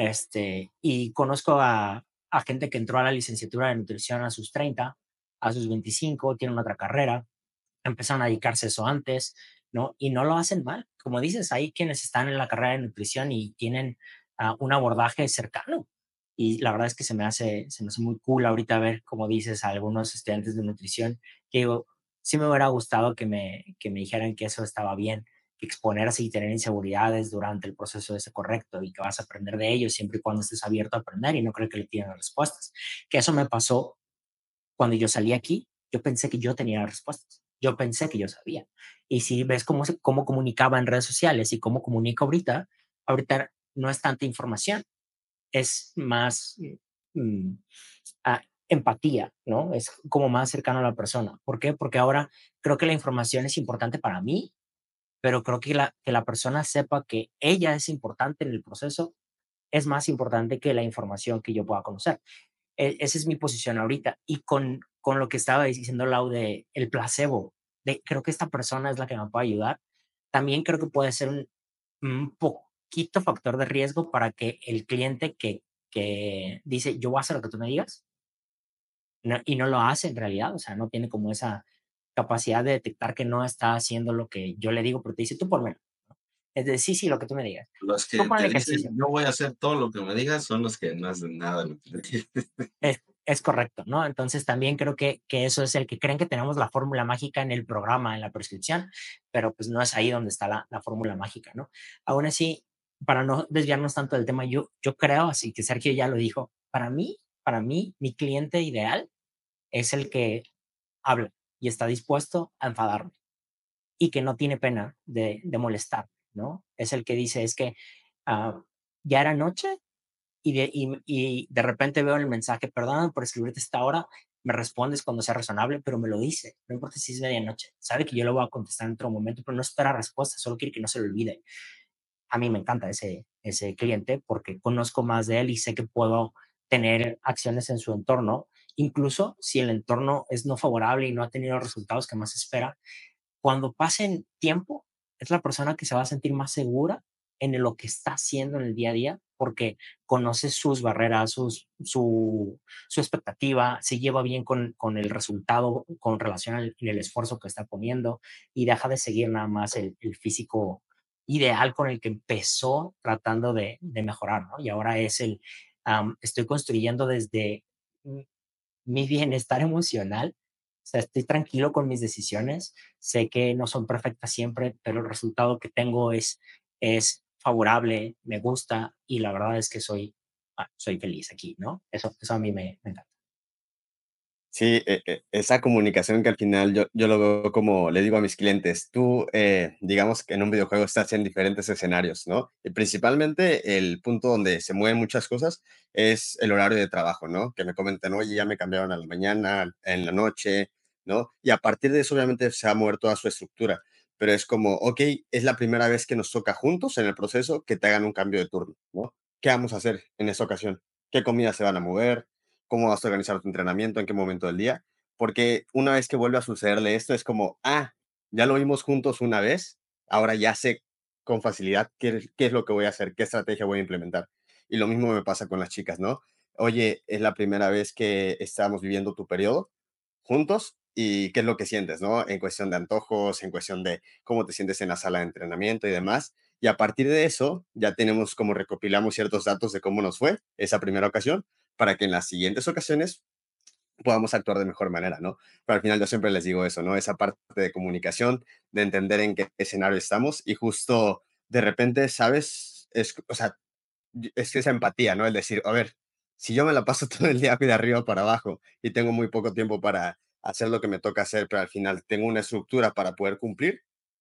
Y conozco a gente que entró a la licenciatura de nutrición a sus 30, a sus 25, tienen otra carrera, empezaron a dedicarse a eso antes, ¿no? Y no lo hacen mal. Como dices, hay quienes están en la carrera de nutrición y tienen un abordaje cercano. Y la verdad es que se me hace muy cool ahorita ver, como dices, a algunos estudiantes de nutrición, que digo, sí me hubiera gustado que me dijeran que eso estaba bien, que exponerse y tener inseguridades durante el proceso es correcto y que vas a aprender de ellos siempre y cuando estés abierto a aprender y no creo que le tienen las respuestas. Que eso me pasó cuando yo salí aquí, yo pensé que yo tenía las respuestas. Yo pensé que yo sabía. Y si ves cómo comunicaba en redes sociales y cómo comunico ahorita no es tanta información, es más mm, empatía, ¿no? Es como más cercano a la persona. ¿Por qué? Porque ahora creo que la información es importante para mí, pero creo que la persona sepa que ella es importante en el proceso es más importante que la información que yo pueda conocer. Esa es mi posición ahorita. Y con lo que estaba diciendo Lau de el placebo, de creo que esta persona es la que me puede ayudar, también creo que puede ser un poquito factor de riesgo para que el cliente que dice, yo voy a hacer lo que tú me digas, y no lo hace en realidad, o sea, no tiene como esa capacidad de detectar que no está haciendo lo que yo le digo, pero te dice, tú por menos. Es decir, sí, sí, lo que tú me digas. Los Tú que pon el te dicen, ejercicio. yo voy a hacer todo lo que me digas, son los que no hacen nada de lo que te dices. Es correcto, ¿no? Entonces también creo que eso es el que creen que tenemos la fórmula mágica en el programa, en la prescripción, pero pues no es ahí donde está la fórmula mágica, ¿no? Aún así, para no desviarnos tanto del tema, yo creo, así que Sergio ya lo dijo, para mí, mi cliente ideal es el que habla y está dispuesto a enfadarme y que no tiene pena de molestar, ¿no? Es el que dice, es que ah, ya era noche y de repente veo el mensaje, perdón por escribirte a esta hora, me respondes cuando sea razonable, pero me lo dice, no importa si es medianoche, sabe que yo le voy a contestar en otro momento, pero no espera respuesta, solo quiere que no se le olvide. A mí me encanta ese cliente porque conozco más de él y sé que puedo tener acciones en su entorno, incluso si el entorno es no favorable y no ha tenido los resultados que más espera, cuando pasen tiempo, es la persona que se va a sentir más segura en lo que está haciendo en el día a día, porque conoce sus barreras, su expectativa, se lleva bien con el resultado con relación en el esfuerzo que está poniendo y deja de seguir nada más el físico ideal con el que empezó tratando de mejorar, ¿no? Y ahora es estoy construyendo desde mi bienestar emocional. O sea, estoy tranquilo con mis decisiones. Sé que no son perfectas siempre, pero el resultado que tengo es favorable, me gusta y la verdad es que soy feliz aquí, ¿no? Eso a mí me encanta. Sí, esa comunicación que al final yo lo veo como le digo a mis clientes, tú, digamos que en un videojuego estás en diferentes escenarios, ¿no? Y principalmente el punto donde se mueven muchas cosas es el horario de trabajo, ¿no? Que me comentan, oye, ya me cambiaron a la mañana, en la noche, ¿no? Y a partir de eso, obviamente, se va a mover toda su estructura. Pero es como, ok, es la primera vez que nos toca juntos en el proceso que te hagan un cambio de turno, ¿no? ¿Qué vamos a hacer en esta ocasión? ¿Qué comidas se van a mover? cómo vas a organizar tu entrenamiento, en qué momento del día, porque una vez que vuelve a sucederle esto, es como, ya lo vimos juntos una vez, ahora ya sé con facilidad qué es lo que voy a hacer, qué estrategia voy a implementar. Y lo mismo me pasa con las chicas, ¿no? Oye, es la primera vez que estamos viviendo tu periodo juntos y qué es lo que sientes, ¿no? En cuestión de antojos, en cuestión de cómo te sientes en la sala de entrenamiento y demás. Y a partir de eso, ya tenemos como recopilamos ciertos datos de cómo nos fue esa primera ocasión para que en las siguientes ocasiones podamos actuar de mejor manera, ¿no? Pero al final yo siempre les digo eso, ¿no? Esa parte de comunicación, de entender en qué escenario estamos y justo de repente, ¿sabes? O sea, es que esa empatía, ¿no? El decir, a ver, si yo me la paso todo el día de arriba para abajo y tengo muy poco tiempo para hacer lo que me toca hacer, pero al final tengo una estructura para poder cumplir,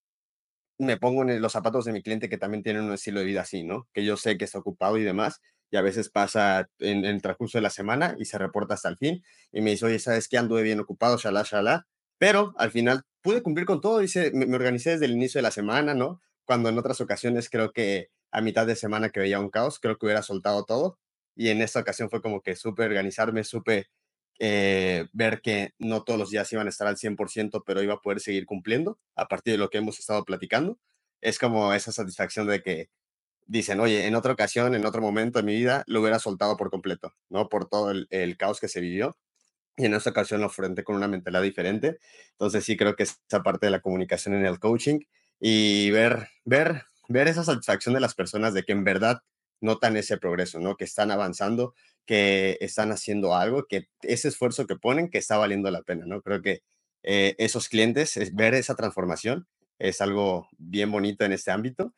me pongo en los zapatos de mi cliente que también tiene un estilo de vida así, ¿no? Que yo sé que está ocupado y demás, y a veces pasa en el transcurso de la semana y se reporta hasta el fin y me dice, oye, ¿sabes qué? Anduve bien ocupado, shalá, shalá, pero al final pude cumplir con todo, dice, me organicé desde el inicio de la semana, ¿no? Cuando en otras ocasiones creo que a mitad de semana que veía un caos, creo que hubiera soltado todo y en esta ocasión fue como que supe organizarme, supe ver que no todos los días iban a estar al 100%, pero iba a poder seguir cumpliendo a partir de lo que hemos estado platicando. Es como esa satisfacción de que dicen, oye, en otra ocasión, en otro momento de mi vida, lo hubiera soltado por completo, ¿no? Por todo el caos que se vivió. Y en esta ocasión lo afronté con una mentalidad diferente. Entonces sí creo que esa parte de la comunicación en el coaching y ver esa satisfacción de las personas de que en verdad notan ese progreso, ¿no? Que están avanzando, que están haciendo algo, que ese esfuerzo que ponen, que está valiendo la pena, ¿no? Creo que esos clientes, ver esa transformación es algo bien bonito en este ámbito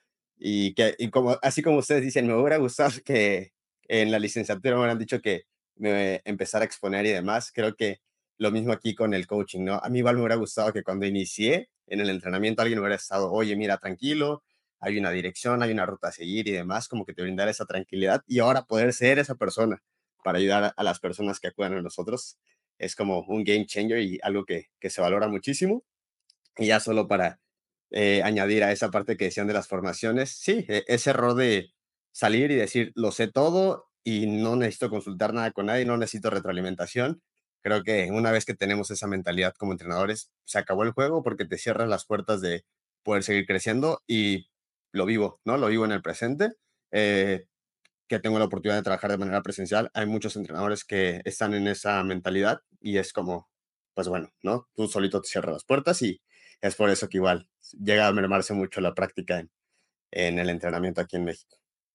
y como, así como ustedes dicen, me hubiera gustado que en la licenciatura me hubieran dicho que empezar a exponer y demás. Creo que lo mismo aquí con el coaching, ¿no? A mí igual me hubiera gustado que cuando inicié en el entrenamiento alguien hubiera estado, oye, mira, tranquilo, hay una dirección, hay una ruta a seguir y demás, como que te brindara esa tranquilidad y ahora poder ser esa persona para ayudar a las personas que acudan a nosotros es como un game changer y algo que se valora muchísimo. Y ya solo para añadir a esa parte que decían de las formaciones, sí, ese error de salir y decir, lo sé todo y no necesito consultar nada con nadie, no necesito retroalimentación. Creo que una vez que tenemos esa mentalidad como entrenadores, se acabó el juego porque te cierran las puertas de poder seguir creciendo y lo vivo, ¿no? Lo vivo en el presente. Eh, que tengo la oportunidad de trabajar de manera presencial, hay muchos entrenadores que están en esa mentalidad y es como, pues bueno, ¿no? Tú solito te cierras las puertas y es por eso que igual llega a mermarse mucho la práctica en el entrenamiento aquí en México.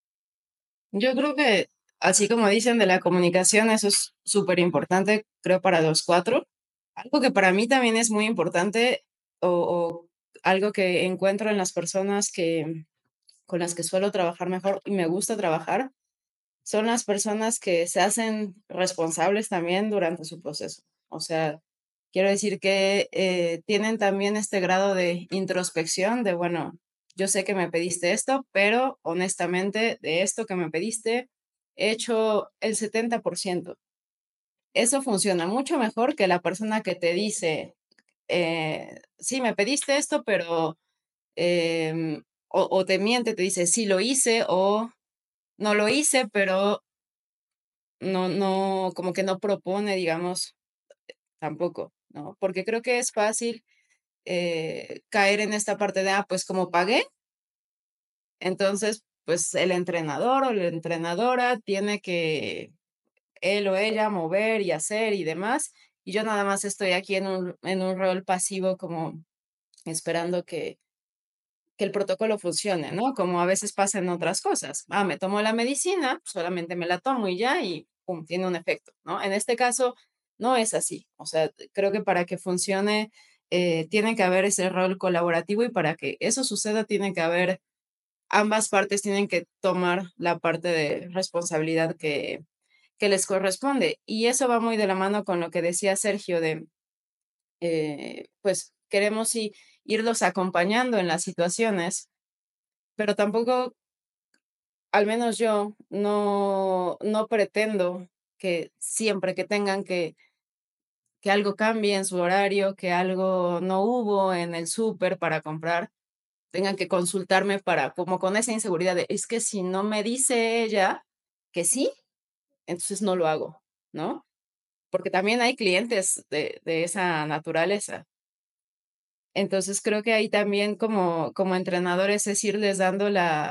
Yo creo que, así como dicen de la comunicación, eso es súper importante, creo, para los cuatro. Algo que para mí también es muy importante o algo que encuentro en las personas con las que suelo trabajar mejor y me gusta trabajar, son las personas que se hacen responsables también durante su proceso. O sea, quiero decir que tienen también este grado de introspección de, bueno, yo sé que me pediste esto, pero honestamente de esto que me pediste, he hecho el 70%. Eso funciona mucho mejor que la persona que te dice, sí, me pediste esto, pero, o te miente, te dice, sí lo hice o no lo hice, pero no, como que no propone, digamos, tampoco, ¿no? Porque creo que es fácil caer en esta parte de, pues como pagué, entonces, pues el entrenador o la entrenadora tiene que él o ella mover y hacer y demás, y yo nada más estoy aquí en un rol pasivo como esperando que el protocolo funcione, ¿no? Como a veces pasa en otras cosas. Me tomo la medicina, solamente me la tomo y ya, y pum, tiene un efecto, ¿no? En este caso, no es así. O sea, creo que para que funcione, tiene que haber ese rol colaborativo y para que eso suceda, tiene que haber, ambas partes tienen que tomar la parte de responsabilidad que les corresponde. Y eso va muy de la mano con lo que decía Sergio de, pues, queremos irlos acompañando en las situaciones, pero tampoco, al menos yo, no pretendo que siempre que tengan que algo cambie en su horario, que algo no hubo en el súper para comprar, tengan que consultarme para como con esa inseguridad de, es que si no me dice ella que sí, entonces no lo hago, ¿no? porque también hay clientes de esa naturaleza. Entonces creo que ahí también como entrenadores es irles dando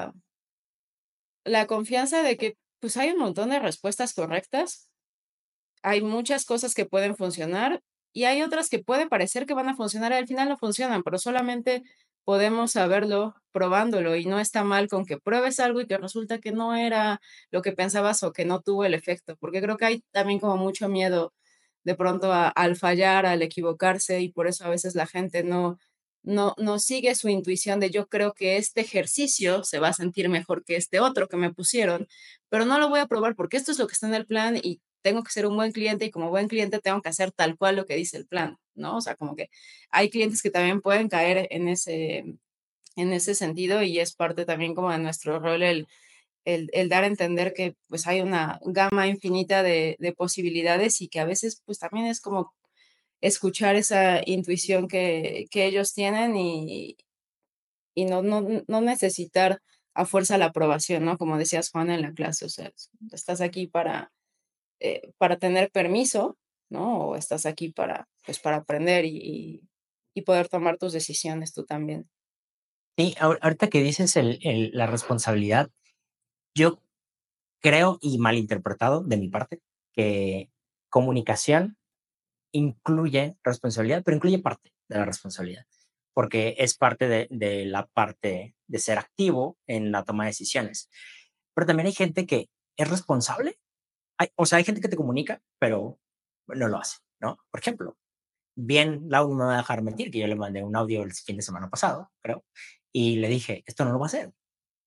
la confianza de que pues hay un montón de respuestas correctas, hay muchas cosas que pueden funcionar y hay otras que puede parecer que van a funcionar y al final no funcionan, pero solamente podemos saberlo probándolo y no está mal con que pruebes algo y que resulta que no era lo que pensabas o que no tuvo el efecto, porque creo que hay también como mucho miedo de pronto al fallar, al equivocarse y por eso a veces la gente no sigue su intuición de yo creo que este ejercicio se va a sentir mejor que este otro que me pusieron, pero no lo voy a probar porque esto es lo que está en el plan y tengo que ser un buen cliente y como buen cliente tengo que hacer tal cual lo que dice el plan, ¿no? O sea, como que hay clientes que también pueden caer en ese sentido y es parte también como de nuestro rol el dar a entender que pues hay una gama infinita de posibilidades y que a veces pues también es como escuchar esa intuición que ellos tienen y no necesitar a fuerza la aprobación, ¿no? Como decías, Juan, en la clase, o sea, estás aquí para tener permiso, ¿no? O estás aquí pues, para aprender y poder tomar tus decisiones tú también. Sí, ahorita que dices la responsabilidad, yo creo y malinterpretado de mi parte que comunicación incluye responsabilidad, pero incluye parte de la responsabilidad, porque es parte de la parte de ser activo en la toma de decisiones. Pero también hay gente que es responsable. O sea, hay gente que te comunica, pero no lo hace, ¿no? Por ejemplo, bien, Lau no me va a dejar mentir, que yo le mandé un audio el fin de semana pasado, creo, y le dije, esto no lo va a hacer. O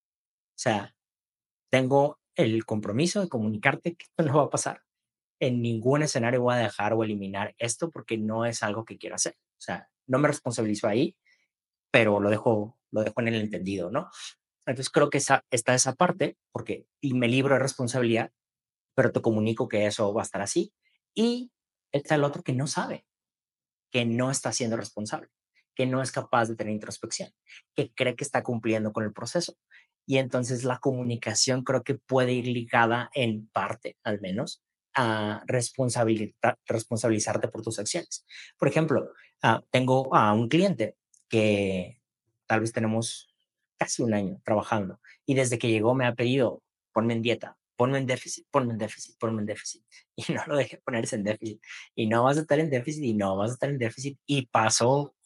sea, tengo el compromiso de comunicarte que esto no va a pasar. En ningún escenario voy a dejar o eliminar esto porque no es algo que quiero hacer. O sea, no me responsabilizo ahí, pero lo dejo en el entendido, ¿no? Entonces creo que está esa parte, porque y me libro de responsabilidad, pero te comunico que eso va a estar así. Y está el otro que no sabe, que no está siendo responsable, que no es capaz de tener introspección, que cree que está cumpliendo con el proceso. Y entonces la comunicación creo que puede ir ligada en parte, al menos, a responsabilizarte por tus acciones. Por ejemplo, tengo a un cliente que tal vez tenemos casi un año trabajando y desde que llegó me ha pedido, ponme en dieta, ponme en déficit, ponme en déficit, ponme en déficit. Y no lo dejé ponerse en déficit y no vas a estar en déficit y no vas a estar en déficit. Y pasó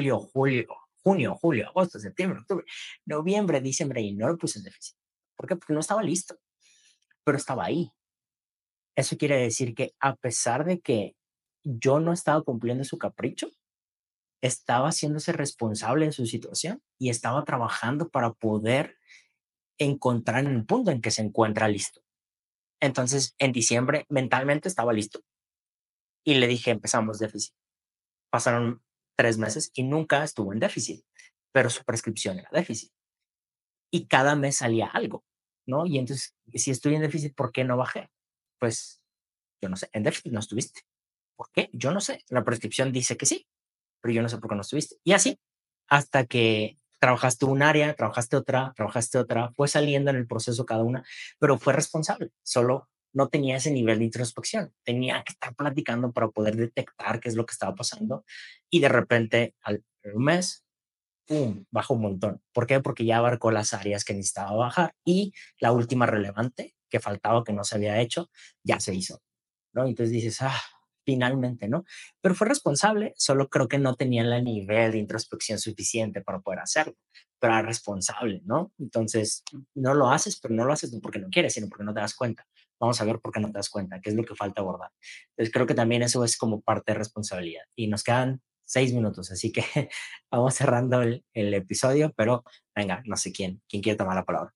junio, julio, agosto, septiembre, octubre, noviembre, diciembre y no lo puse en déficit. ¿Por qué? Porque no estaba listo, pero estaba ahí. Eso quiere decir que a pesar de que yo no estaba cumpliendo su capricho, estaba haciéndose responsable de su situación y estaba trabajando para poder encontrar en el punto en que se encuentra listo. Entonces, en diciembre mentalmente estaba listo y le dije, empezamos déficit. Pasaron 3 meses y nunca estuvo en déficit, pero su prescripción era déficit. Y cada mes salía algo, ¿no? Y entonces, si estoy en déficit, ¿por qué no bajé? Pues yo no sé, en déficit no estuviste. ¿Por qué? Yo no sé. La prescripción dice que sí, pero yo no sé por qué no estuviste. Y así, hasta que trabajaste un área, trabajaste otra, fue saliendo en el proceso cada una, pero fue responsable. Solo no tenía ese nivel de introspección. Tenía que estar platicando para poder detectar qué es lo que estaba pasando. Y de repente, al mes, ¡pum!, bajó un montón. ¿Por qué? Porque ya abarcó las áreas que necesitaba bajar y la última relevante que faltaba, que no se había hecho, ya se hizo, ¿no? Entonces dices, finalmente, ¿no? Pero fue responsable, solo creo que no tenía el nivel de introspección suficiente para poder hacerlo, pero era responsable, ¿no? Entonces, no lo haces, pero no lo haces no porque no quieres, sino porque no te das cuenta. Vamos a ver por qué no te das cuenta, qué es lo que falta abordar. Entonces, creo que también eso es como parte de responsabilidad. Y nos quedan 6 minutos, así que vamos cerrando el episodio, pero venga, no sé quién quiere tomar la palabra.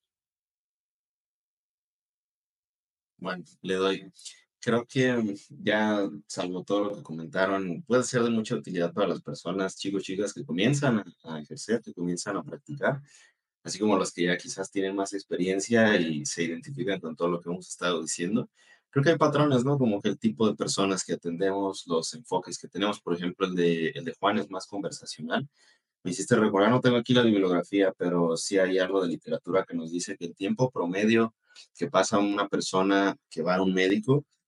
Bueno, le doy. Creo que ya, salvo todo lo que comentaron, puede ser de mucha utilidad para las personas, chicos, chicas que comienzan a ejercer, que comienzan a practicar, así como los que ya quizás tienen más experiencia y se identifican con todo lo que hemos estado diciendo. Creo que hay patrones, ¿no? Como que el tipo de personas que atendemos, los enfoques que tenemos, por ejemplo, el de Juan es más conversacional. Me hiciste recordar, no tengo aquí la bibliografía, pero sí hay algo de literatura que nos dice que el tiempo promedio que pasa una persona que va a un médico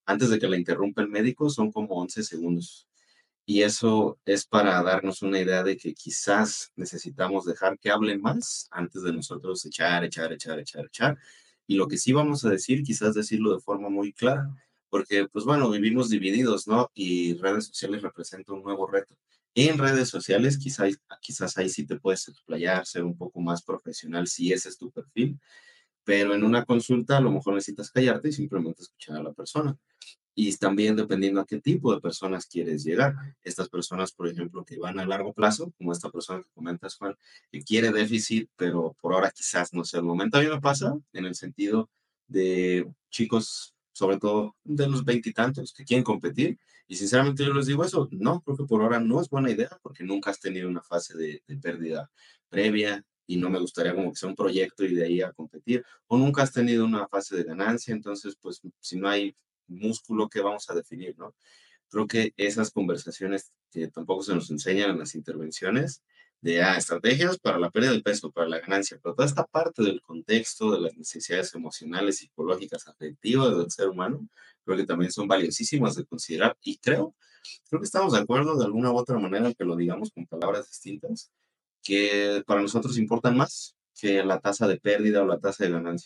antes de que la interrumpa el médico son como 11 segundos. Y eso es para darnos una idea de que quizás necesitamos dejar que hable más antes de nosotros echar. Y lo que sí vamos a decir, quizás decirlo de forma muy clara, porque pues bueno, vivimos divididos, ¿no? Y redes sociales representan un nuevo reto. En redes sociales quizás ahí sí te puedes explayar, ser un poco más profesional si ese es tu perfil, pero en una consulta a lo mejor necesitas callarte y simplemente escuchar a la persona. Y también dependiendo a qué tipo de personas quieres llegar. Estas personas, por ejemplo, que van a largo plazo, como esta persona que comentas, Juan, que quiere déficit, pero por ahora quizás no sea el momento. A mí me pasa en el sentido de chicos, sobre todo de los veintitantos, que quieren competir. Y sinceramente yo les digo eso, no, creo que por ahora no es buena idea, porque nunca has tenido una fase de pérdida previa y no me gustaría como que sea un proyecto y de ahí a competir, o nunca has tenido una fase de ganancia, entonces pues si no hay músculo que vamos a definir, ¿no? Creo que esas conversaciones que tampoco se nos enseñan en las intervenciones de estrategias para la pérdida de peso, para la ganancia, pero toda esta parte del contexto, de las necesidades emocionales, psicológicas, afectivas del ser humano, creo que también son valiosísimas de considerar y creo que estamos de acuerdo de alguna u otra manera que lo digamos con palabras distintas, que para nosotros importan más que la tasa de pérdida o la tasa de ganancia.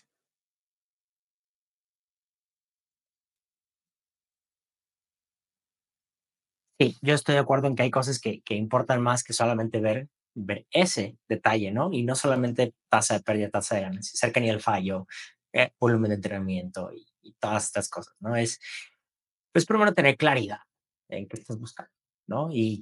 Sí, yo estoy de acuerdo en que hay cosas que importan más que solamente ver ese detalle, ¿no? Y no solamente tasa de pérdida, tasa de ganancia, cercanía al fallo, volumen de entrenamiento y todas estas cosas, ¿no? Pues primero tener claridad en qué estás buscando, ¿no? Y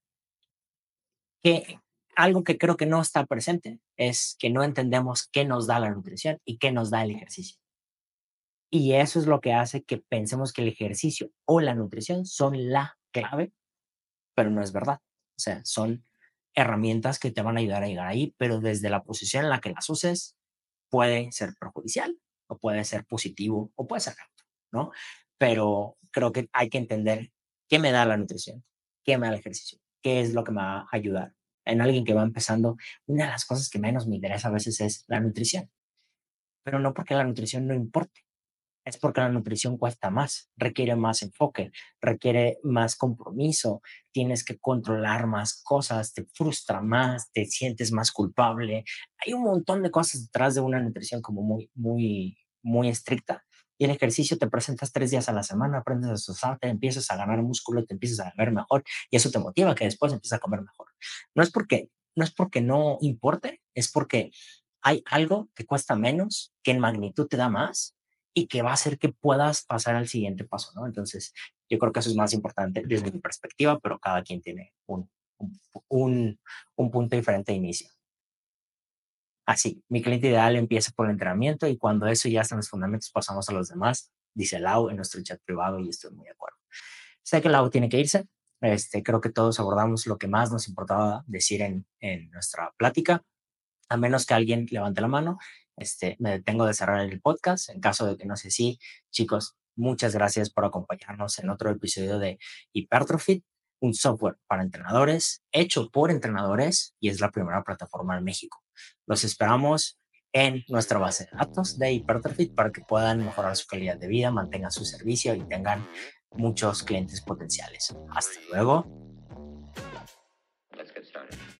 que algo que creo que no está presente es que no entendemos qué nos da la nutrición y qué nos da el ejercicio. Y eso es lo que hace que pensemos que el ejercicio o la nutrición son la clave, pero no es verdad. O sea, son herramientas que te van a ayudar a llegar ahí, pero desde la posición en la que las uses puede ser perjudicial o puede ser positivo o puede ser neutro, ¿no? Pero creo que hay que entender qué me da la nutrición, qué me da el ejercicio, qué es lo que me va a ayudar. En alguien que va empezando, una de las cosas que menos me interesa a veces es la nutrición, pero no porque la nutrición no importe, es porque la nutrición cuesta más, requiere más enfoque, requiere más compromiso, tienes que controlar más cosas, te frustra más, te sientes más culpable. Hay un montón de cosas detrás de una nutrición como muy estricta. Y el ejercicio te presentas 3 días a la semana, aprendes a esforzarte, empiezas a ganar músculo, te empiezas a ver mejor y eso te motiva que después empieces a comer mejor. No es porque no importe, es porque hay algo que cuesta menos, que en magnitud te da más y que va a hacer que puedas pasar al siguiente paso, ¿no? Entonces, yo creo que eso es más importante desde mi perspectiva, pero cada quien tiene un, un punto diferente de inicio. Así, mi cliente ideal empieza por el entrenamiento y cuando eso ya está en los fundamentos pasamos a los demás, dice Lau en nuestro chat privado y estoy muy de acuerdo. Sé que Lau tiene que irse, creo que todos abordamos lo que más nos importaba decir en nuestra plática, a menos que alguien levante la mano, me detengo de cerrar el podcast. En caso de que no sea así, chicos, muchas gracias por acompañarnos en otro episodio de Hypertrophy, un software para entrenadores, hecho por entrenadores y es la primera plataforma en México. Los esperamos en nuestra base de datos de Hypertrophy para que puedan mejorar su calidad de vida, mantengan su servicio y tengan muchos clientes potenciales. Hasta luego.